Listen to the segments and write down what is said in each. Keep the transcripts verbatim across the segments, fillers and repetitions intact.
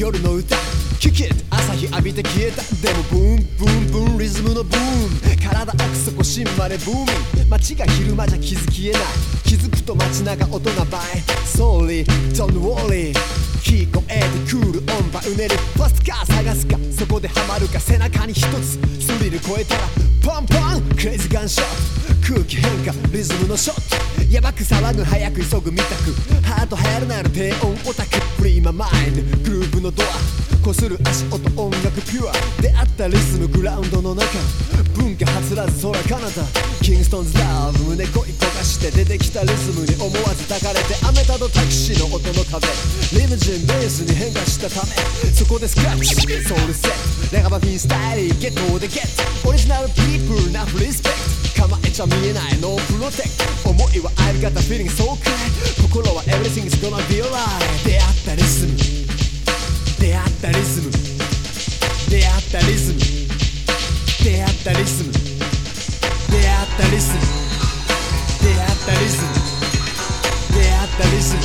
夜の歌キュキュッ朝日浴びて消えたでもブーンブーンブーンリズムのブーン体奥底芯までブーミン街が昼間じゃ気づきえない気づくと街中大人映え Sorry don't worry 聞こえてクールオンバうねるファスカー探すかそこでハマるか背中に一つスリル超えたらパンパンクレイジーガンショット空気変化リズムのショットやばく騒ぐ早く急ぐ見たくハート入るなる低音オタクフリーママインドグルーブのドアこする足音音楽ピュア出会ったリズムグラウンドの中文化はつらず空彼方キングストンズラブ胸恋焦がして出てきたリズムに思わず抱かれて雨たどタクシーの音の壁リムジンベースに変化したためそこでスクラッチソウルセットレガバフィンスタイリーゲットでゲットオリジナルピープルなフリスペクト構えちゃ見えないノープロテクト思いはありがた feeling so clear 心は everything is gonna be alright 出会ったリズム出会ったリズム出会ったリズム出会ったリズム出会ったリズム出会ったリズム出会ったリズム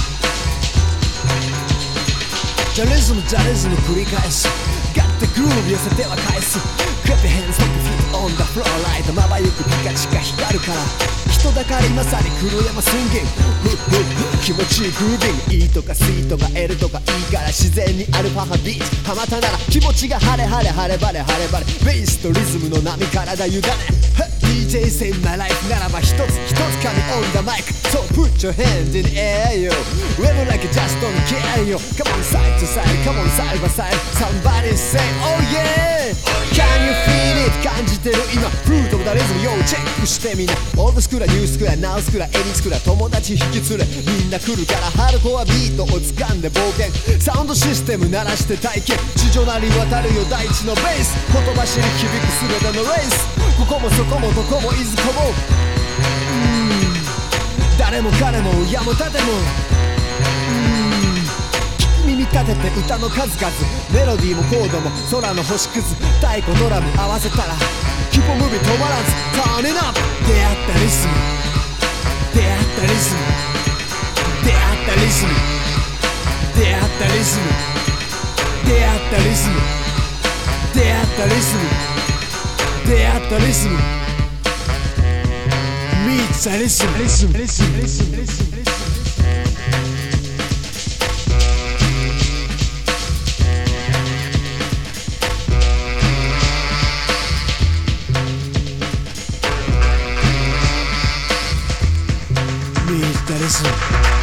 じゃリズムじゃリズム繰り返すガッてグルーブ寄せては返すClap your hands, put your feet on the floor light まばゆくピカチカ光るから人だかりまさに黒山宣言気持ちいいグルービング E とか C とか L とか E から自然にアルファ波ビーチハマたなら気持ちが晴れ晴れ晴れ晴れ晴れ晴れベースとリズムの波体委ね ディージェー Save my life ならば一つ一つ紙 on the mic So put your hand in the air yo Wave like you just don't care yo Come on side to side, come on side by side Somebody say oh yeah Can you feel it 感じてる今フルートのリズム Yo チェックしてみなオールドスクールニュースクールナウスクールエリスクール友達引き連れみんな来るからハードコアビートを掴んで冒険サウンドシステム鳴らして体験地上なり渡るよ大地のベース言葉知り響く全てのレースここもそこもどこもいずこもうーん誰も彼も矢も盾もうーん耳立てて歌の数々メロディーもコードも空の星屑太鼓ドラム合わせたらヒップムービー止まらず Turn it up 出会ったリズム出会ったリズム出会ったリズム出会ったリズム出会ったリズム出会ったリズム出会ったリズム Meets the rhythm rhythm rhythm rhythm rhythm Meets the rhythm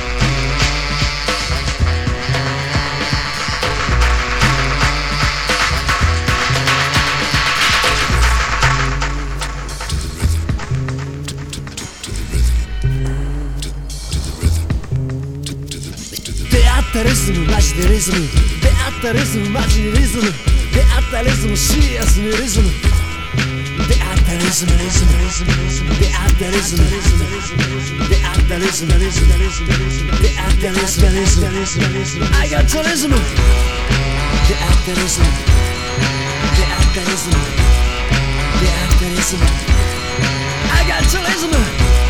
出会ったリズムマジでリズム出会ったリズムマジでリズム出会ったリズムシリアスにリズム出会ったリズムリズムリズム出会ったリズムリズム出会ったリズムリズム出会ったリズムリズムリズム I got the rhythm 出会ったリズム出会ったリズム出会ったリズム I got the rhythm